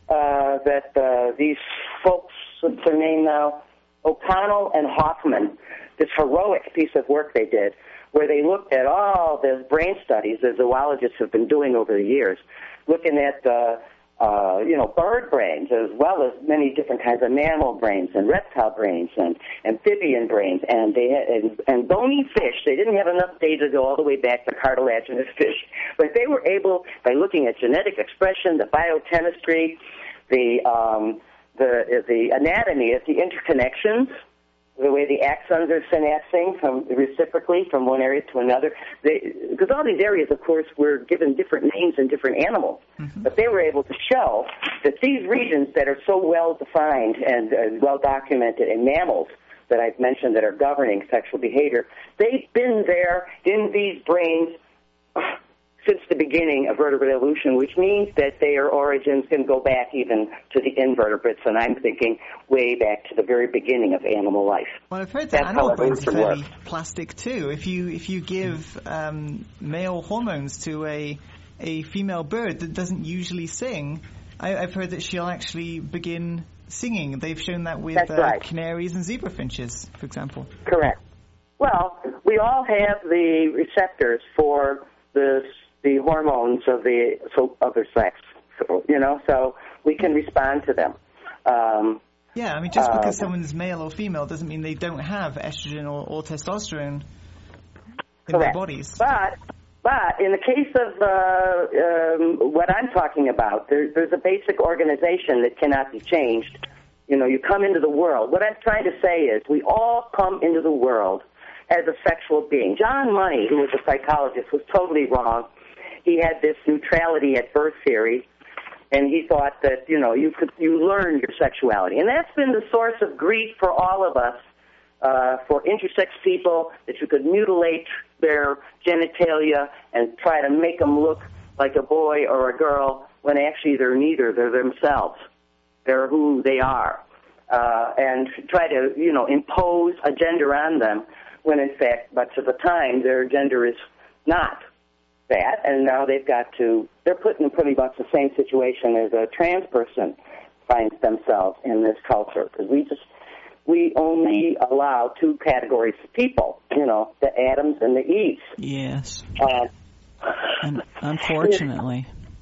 uh, that uh, these folks, what's their name now, O'Connell and Hoffman, this heroic piece of work they did, where they looked at all the brain studies that zoologists have been doing over the years, looking at uh, Uh, you know, bird brains, as well as many different kinds of mammal brains and reptile brains and amphibian brains, and they had, and, and bony fish. They didn't have enough data to go all the way back to cartilaginous fish, but they were able, by looking at genetic expression, the biochemistry, the um, the the anatomy of the interconnections, the way the axons are synapsing from reciprocally from one area to another. Because all these areas, of course, were given different names in different animals. Mm-hmm. But they were able to show that these regions that are so well defined and uh, well documented in mammals that I've mentioned that are governing sexual behavior, they've been there in these brains since the beginning of vertebrate evolution, which means that their origins can go back even to the invertebrates, and I'm thinking way back to the very beginning of animal life. Well, I've heard that That's animal how brains are evolution fairly plastic too. If you if you give um, male hormones to a a female bird that doesn't usually sing, I, I've heard that she'll actually begin singing. They've shown that with That's uh, right. canaries and zebra finches, for example. Correct. Well, we all have the receptors for the the hormones of the so other sex, so, you know, so we can respond to them. Um, yeah, I mean, just because uh, someone's male or female doesn't mean they don't have estrogen or, or testosterone in correct. their bodies. But but in the case of uh, um, what I'm talking about, there, there's a basic organization that cannot be changed. You know, you come into the world. What I'm trying to say is we all come into the world as a sexual being. John Money, who was a psychologist, was totally wrong. he had this neutrality at birth theory, and he thought that, you know, you could you learn your sexuality. And that's been the source of grief for all of us, uh, for intersex people, that you could mutilate their genitalia and try to make them look like a boy or a girl when actually they're neither. They're themselves. They're who they are. Uh, and try to, you know, impose a gender on them when, in fact, much of the time, their gender is not that. And now they've got to, they're put in pretty much the same situation as a trans person finds themselves in this culture. Because we just, we only allow two categories of people, you know, the Adams and the Eves. Yes. Uh, and unfortunately.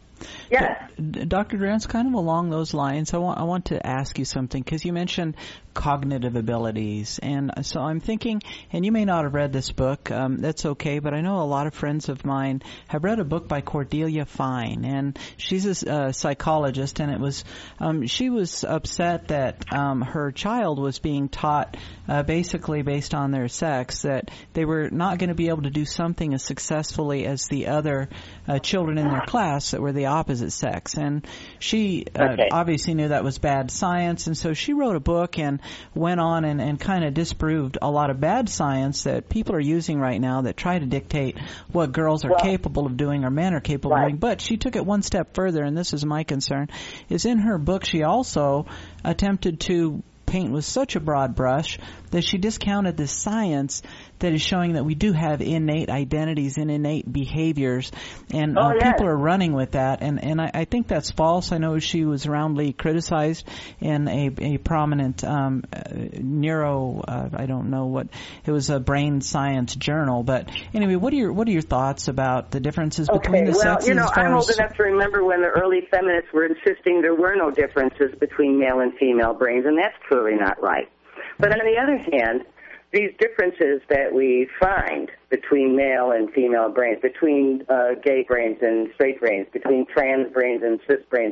Yes. Doctor Durant's kind of along those lines. I want I want to ask you something, because you mentioned cognitive abilities, and so I'm thinking, and you may not have read this book, um, that's okay, but I know a lot of friends of mine have read a book by Cordelia Fine, and she's a uh, psychologist, and it was um, she was upset that um, her child was being taught uh, basically based on their sex, that they were not going to be able to do something as successfully as the other uh, children in their class that were the opposite sex. And she uh, okay. obviously knew that was bad science, and so she wrote a book and went on and, and kind of disproved a lot of bad science that people are using right now that try to dictate what girls are well, capable of doing or men are capable right. of doing. But she took it one step further, and this is my concern, is in her book she also attempted to paint with such a broad brush that she discounted the science that is showing that we do have innate identities and innate behaviors, and oh, uh, yes. people are running with that, and and I, I think that's false. I know she was roundly criticized in a, a prominent um, uh, neuro, uh, I don't know what, it was a brain science journal, but anyway, what are your what are your thoughts about the differences okay, between the well, sexes? you know, as far I'm old as enough to remember when the early feminists were insisting there were no differences between male and female brains, and that's clearly not right. But on the other hand, these differences that we find between male and female brains, between uh, gay brains and straight brains, between trans brains and cis brains,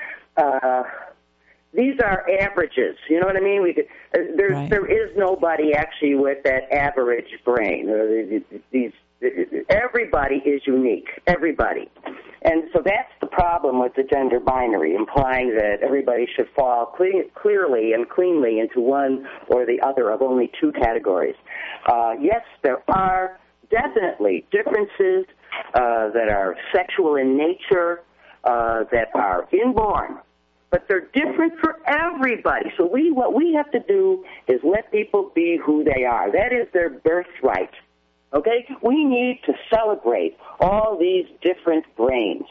uh, these are averages. You know what I mean? We could, uh, there's, right. there is nobody actually with that average brain. Uh, these, everybody is unique. Everybody. And so that's the problem with the gender binary, implying that everybody should fall cle- clearly and cleanly into one or the other of only two categories. Uh, yes, there are definitely differences uh, that are sexual in nature, uh, that are inborn, but they're different for everybody. So we, what we have to do is let people be who they are. That is their birthright. Okay? We need to celebrate all these different brains.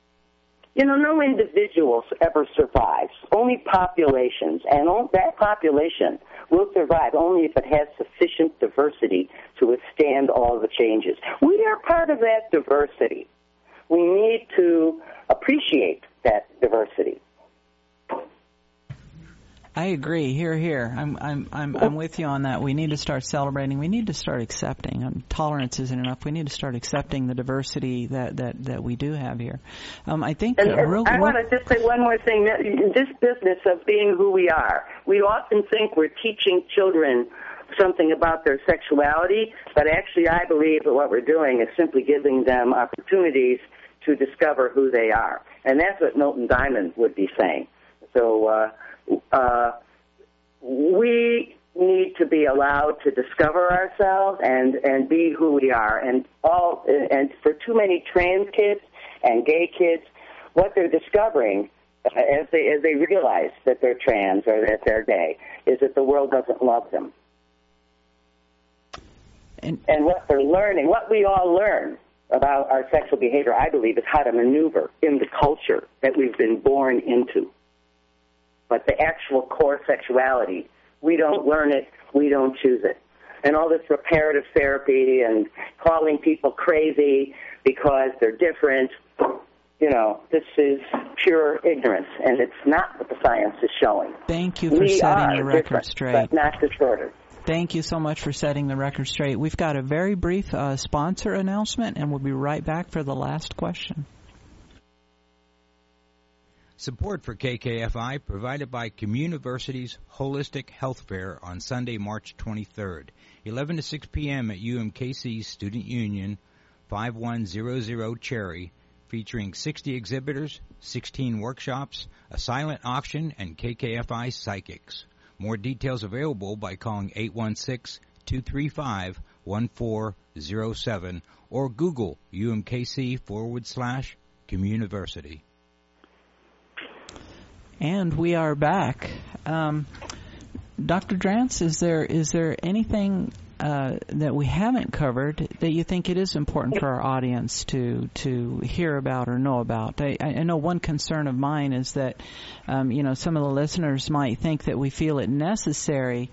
You know, no individual ever survives, only populations, and that population will survive only if it has sufficient diversity to withstand all the changes. We are part of that diversity. We need to appreciate that diversity. I agree. Here, here. I'm, I'm, I'm, I'm with you on that. We need to start celebrating. We need to start accepting. Um, tolerance isn't enough. We need to start accepting the diversity that, that, that we do have here. Um, I think. And, uh, real, I want to just say one more thing. This business of being who we are. We often think we're teaching children something about their sexuality, but actually, I believe that what we're doing is simply giving them opportunities to discover who they are, and that's what Milton Diamond would be saying. So. Uh, Uh, we need to be allowed to discover ourselves and, and be who we are. And all and for too many trans kids and gay kids, what they're discovering as they as they realize that they're trans or that they're gay is that the world doesn't love them. And, and what they're learning, what we all learn about our sexual behavior, I believe, is how to maneuver in the culture that we've been born into. But the actual core sexuality, we don't learn it, we don't choose it. And all this reparative therapy and calling people crazy because they're different, you know, this is pure ignorance, and it's not what the science is showing. Thank you for we setting the record straight. But not distorted. Thank you so much for setting the record straight. We've got a very brief uh, sponsor announcement, and we'll be right back for the last question. Support for K K F I provided by Communiversity's Holistic Health Fair on Sunday, March twenty-third, eleven to six p.m. at U M K C's Student Union, five one zero zero Cherry, featuring sixty exhibitors, sixteen workshops, a silent auction, and K K F I psychics. More details available by calling eight one six, two three five, one four zero seven or Google U M K C forward slash Communiversity. And we are back. Um, Doctor Drance, is there is there anything uh, that we haven't covered that you think it is important for our audience to to hear about or know about? I, I know one concern of mine is that um, you know some of the listeners might think that we feel it necessary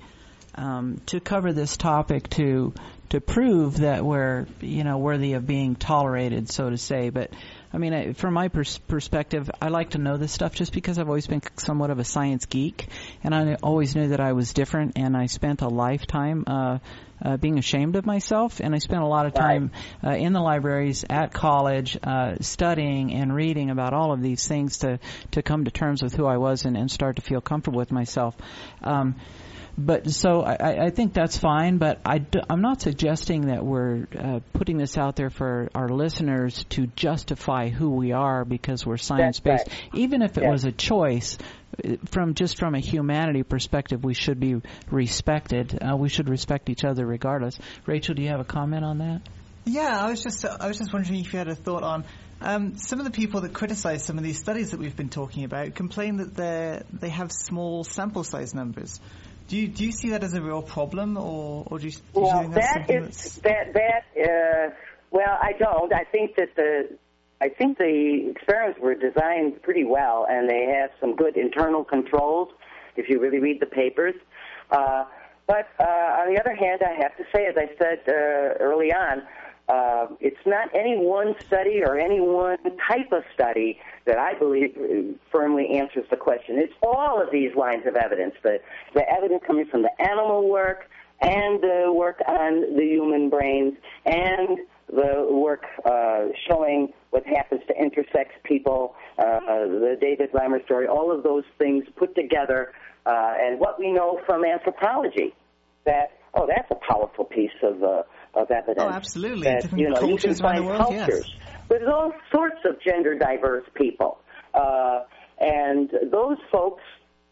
um, to cover this topic to to prove that we're you know worthy of being tolerated, so to say, but. I mean, I, from my pers- perspective, I like to know this stuff just because I've always been somewhat of a science geek, and I always knew that I was different, and I spent a lifetime uh, uh, being ashamed of myself, and I spent a lot of time uh, in the libraries at college uh, studying and reading about all of these things to, to come to terms with who I was and, and start to feel comfortable with myself. Um, But so I, I think that's fine, but I, I'm not suggesting that we're uh, putting this out there for our listeners to justify who we are because we're science-based. Right. Even if it yes. was a choice, from just from a humanity perspective, we should be respected. Uh, we should respect each other regardless. Rachel, do you have a comment on that? Yeah, I was just I was just wondering if you had a thought on um, some of the people that criticize some of these studies that we've been talking about complain that they they have small sample size numbers. Do you do you see that as a real problem, or, or do you, do you well, think that's that something is that's... that that uh, well, I don't. I think that the I think the experiments were designed pretty well, and they have some good internal controls. If you really read the papers, uh, but uh, on the other hand, I have to say, as I said uh, early on, uh, it's not any one study or any one type of study that I believe firmly answers the question. It's all of these lines of evidence, the, the evidence coming from the animal work and the work on the human brains and the work uh, showing what happens to intersex people, uh, the David Reimer story, all of those things put together, uh, and what we know from anthropology, that, oh, that's a powerful piece of, uh, of evidence. Oh, absolutely. That, Different you know, cultures you can around find the world, cultures. yes. There's all sorts of gender diverse people. Uh, and those folks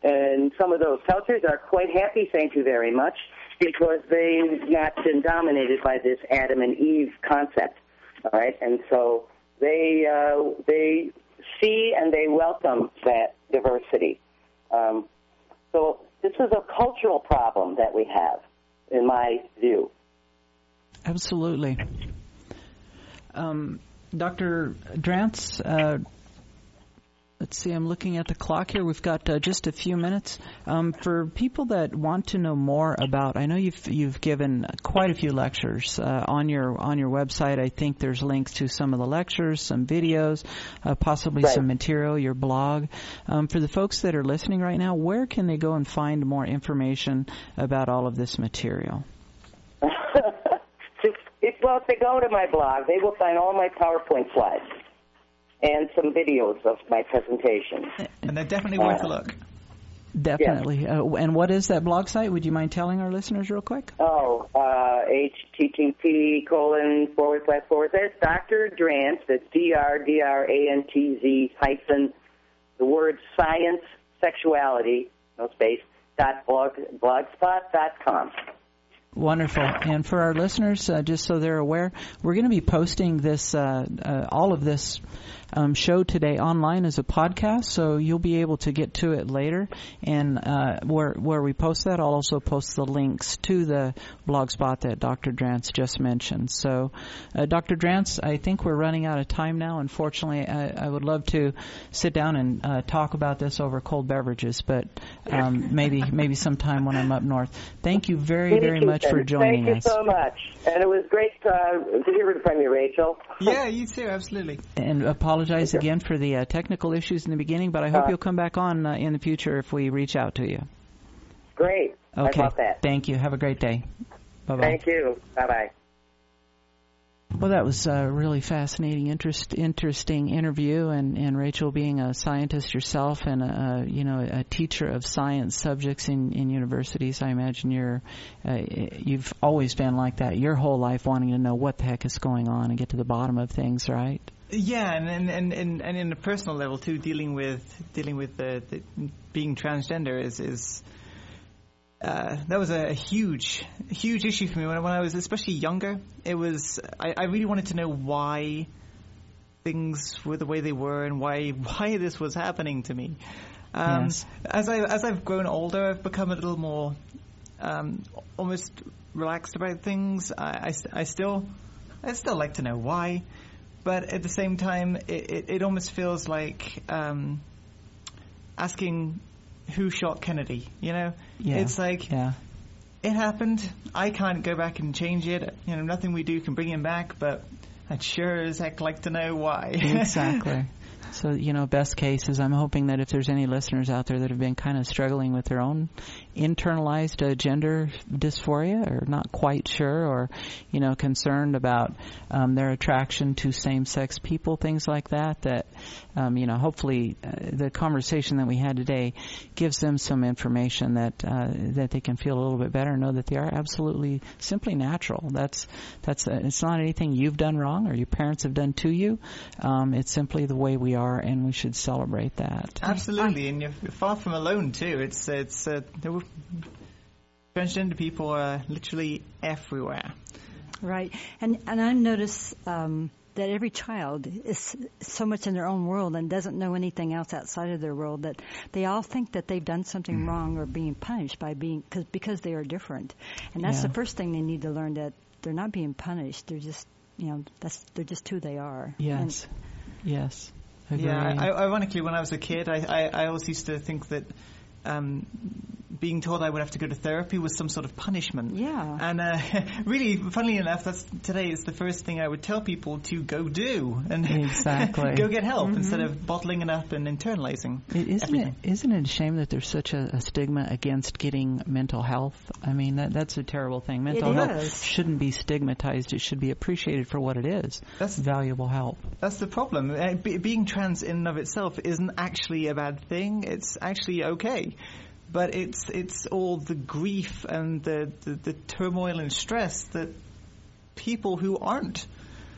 in some of those cultures are quite happy, thank you very much, because they've not been dominated by this Adam and Eve concept. All right? And so they uh, they see and they welcome that diversity. Um, so this is a cultural problem that we have, in my view. Absolutely. Um, Doctor Drance, uh, let's see, I'm looking at the clock here. We've got uh, just a few minutes. Um, for people that want to know more about, I know you've you've given quite a few lectures uh, on your on your website. I think there's links to some of the lectures, some videos, uh, possibly right. some material, your blog. Um, for the folks that are listening right now, where can they go and find more information about all of this material? If, well, if they go to my blog, they will find all my PowerPoint slides and some videos of my presentations. And they're definitely worth a look. Definitely. Yeah. Uh, and what is that blog site? Would you mind telling our listeners real quick? Oh, uh, H T T P colon forward slash forward slash Doctor Drance, that's D R D R A N T Z hyphen the word science, sexuality, no space, dot blog, blogspot dot com. Wonderful. And for our listeners, uh, just so they're aware, we're going to be posting this, uh, uh, all of this um, show today online as a podcast, so you'll be able to get to it later. And uh, where where we post that, I'll also post the links to the blogspot that Doctor Drance just mentioned. So, uh, Doctor Drance, I think we're running out of time now. Unfortunately, I, I would love to sit down and uh, talk about this over cold beverages, but um, maybe maybe sometime when I'm up north. Thank you very, very much for joining us. Thank you us. so much. And it was great uh, to hear from you, Rachel. Yeah, you too, absolutely. And apologize again for the uh, technical issues in the beginning, but I hope uh, you'll come back on uh, in the future if we reach out to you. Great. Okay. I love that. Thank you. Have a great day. Bye-bye. Thank you. Bye-bye. Well, that was a really fascinating, interest, interesting interview, and, and Rachel, being a scientist yourself and a, you know a teacher of science subjects in, in universities, I imagine you're uh, you've always been like that your whole life, wanting to know what the heck is going on and get to the bottom of things, right? Yeah, and and, and, and and in a personal level too, dealing with dealing with the, the being transgender is is uh, that was a huge huge issue for me when when I was especially younger. It was I, I really wanted to know why things were the way they were and why why this was happening to me. Um, yes. As I as I've grown older, I've become a little more um, almost relaxed about things. I, I, I still I still like to know why. But at the same time, it, it, it almost feels like um, asking who shot Kennedy, you know? Yeah. It's like, yeah. it happened. I can't go back and change it. You know, nothing we do can bring him back, but I'd sure as heck like to know why. Exactly. So, you know, best case is I'm hoping that if there's any listeners out there that have been kind of struggling with their own internalized uh, gender dysphoria or not quite sure or, you know, concerned about um, their attraction to same-sex people, things like that, that, um, you know, hopefully uh, the conversation that we had today gives them some information that uh, that they can feel a little bit better and know that they are absolutely simply natural. That's, that's uh, it's not anything you've done wrong or your parents have done to you. Um, it's simply the way we are, and we should celebrate that. Absolutely, and you're far from alone too. It's it's uh, transgender people are literally everywhere. Right, and and I notice um, that every child is so much in their own world and doesn't know anything else outside of their world that they all think that they've done something mm. wrong or being punished by being cause, because they are different, and that's yeah. the first thing they need to learn, that they're not being punished. They're just, you know, that's they're just who they are. Yes, and, yes. Agreed. Yeah, I, ironically, when I was a kid, I, I, I always used to think that um, being told I would have to go to therapy was some sort of punishment. Yeah. And uh, really, funnily enough, that's today is the first thing I would tell people to go do and exactly. go get help mm-hmm. instead of bottling it up and internalizing. It, isn't everything. it? Isn't it a shame that there's such a, a stigma against getting mental health? I mean, that that's a terrible thing. Mental it health is. shouldn't be stigmatized. It should be appreciated for what it is. That's valuable help. That's the problem. Uh, be, being trans in and of itself isn't actually a bad thing. It's actually okay. But it's it's all the grief and the, the, the turmoil and stress that people who aren't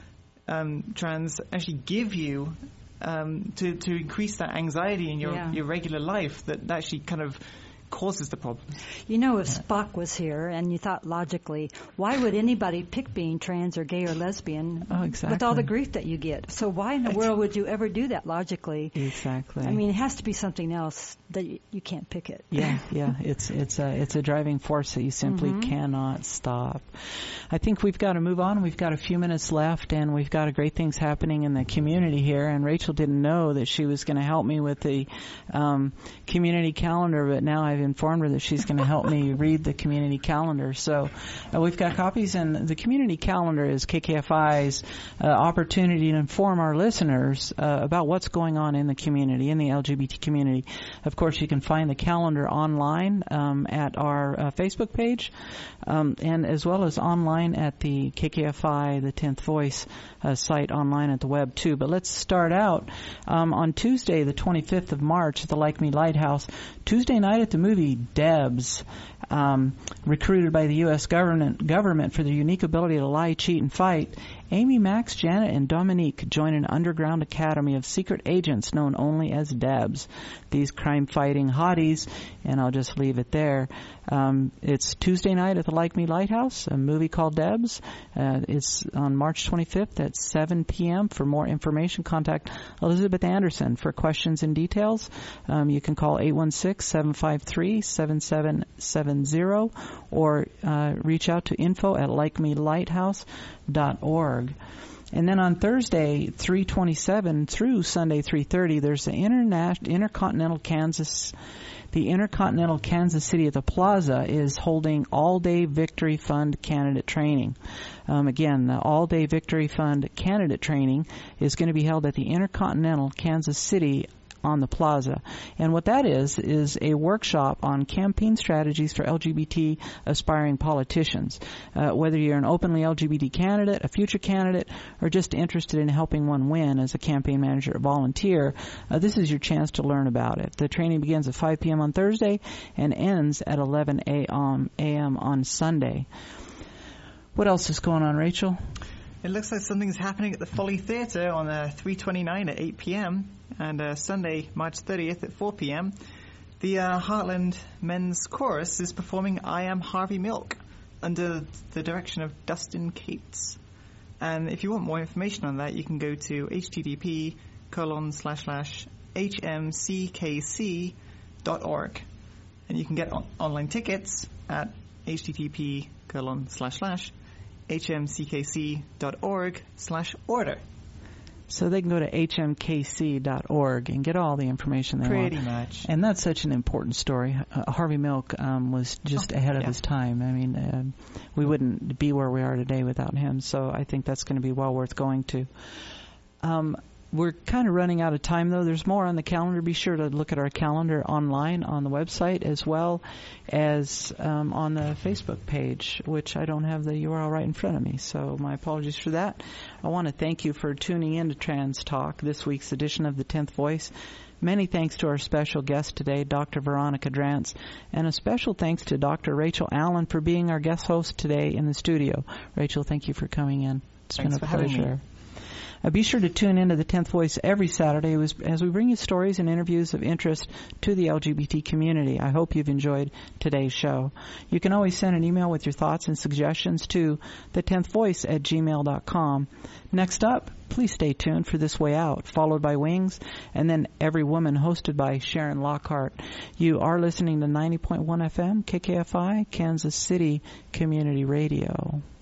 um, trans actually give you um, to, to increase that anxiety in your, yeah. your regular life that actually kind of causes the problem. You know, if Spock was here and you thought logically, why would anybody pick being trans or gay or lesbian oh, exactly. with all the grief that you get? So why in the world would you ever do that logically? Exactly. I mean, it has to be something else that you, you can't pick it. Yeah, yeah. It's it's a it's a driving force that you simply mm-hmm. cannot stop. I think we've got to move on. We've got a few minutes left, and we've got a great things happening in the community here. And Rachel didn't know that she was going to help me with the um, community calendar, but now I've informed her that she's going to help me read the community calendar. So uh, we've got copies, and the community calendar is K K F I's uh, opportunity to inform our listeners uh, about what's going on in the community, in the L G B T community. Of course, you can find the calendar online um, at our uh, Facebook page, um, and as well as online at the K K F I, the tenth Voice uh, site online at the web too. But let's start out um, on Tuesday, the twenty-fifth of March, at the Like Me Lighthouse. Tuesday night at the movie, Debs, um, recruited by the U S government government for their unique ability to lie, cheat, and fight. Amy, Max, Janet, and Dominique join an underground academy of secret agents known only as Debs. These crime-fighting hotties, and I'll just leave it there. Um, it's Tuesday night at the Like Me Lighthouse, a movie called Debs. Uh, it's on March twenty-fifth at seven p.m. For more information, contact Elizabeth Anderson. For questions and details, um, you can call eight one six, seven five three, seven seven seven zero or uh, reach out to info at like me lighthouse dot org. And then on Thursday, three twenty-seven through Sunday, three thirty, there's the Interna- Intercontinental Kansas The Intercontinental Kansas City at the Plaza is holding All-Day Victory Fund candidate training. Um, again, the All-Day Victory Fund candidate training is going to be held at the Intercontinental Kansas City on the Plaza. And what that is, is a workshop on campaign strategies for L G B T aspiring politicians. Uh, whether you're an openly L G B T candidate, a future candidate, or just interested in helping one win as a campaign manager or volunteer, uh, this is your chance to learn about it. The training begins at five p.m. on Thursday and ends at eleven a.m. on Sunday. What else is going on, Rachel? it looks like something's happening at the Folly Theatre on uh, three twenty-nine at eight p.m. and uh, Sunday, March thirtieth at four p.m. The uh, Heartland Men's Chorus is performing I Am Harvey Milk under the direction of Dustin Cates. And if you want more information on that, you can go to http colon slash slash hmckc dot org. And you can get on- online tickets at http colon slash slash hmckc dot org slash order. So they can go to h m k c dot org and get all the information they Pretty want. Pretty much. And that's such an important story. Uh, Harvey Milk um, was just oh, ahead of yeah. his time. I mean, uh, we wouldn't be where we are today without him. So I think that's going to be well worth going to. Um, we're kind of running out of time, though. There's more on the calendar. Be sure to look at our calendar online on the website as well as um, on the Facebook page, which I don't have the U R L right in front of me. So my apologies for that. I want to thank you for tuning in to Trans Talk, this week's edition of the tenth Voice. Many thanks to our special guest today, Doctor Veronica Drance, and a special thanks to Doctor Rachel Allen for being our guest host today in the studio. Rachel, thank you for coming in. It's thanks been a for pleasure. Having me. Uh, be sure to tune in to the tenth Voice every Saturday as we bring you stories and interviews of interest to the L G B T community. I hope you've enjoyed today's show. You can always send an email with your thoughts and suggestions to the tenth voice at gmail dot com. Next up, please stay tuned for This Way Out, followed by Wings, and then Every Woman, hosted by Sharon Lockhart. You are listening to ninety point one F M, K K F I, Kansas City Community Radio.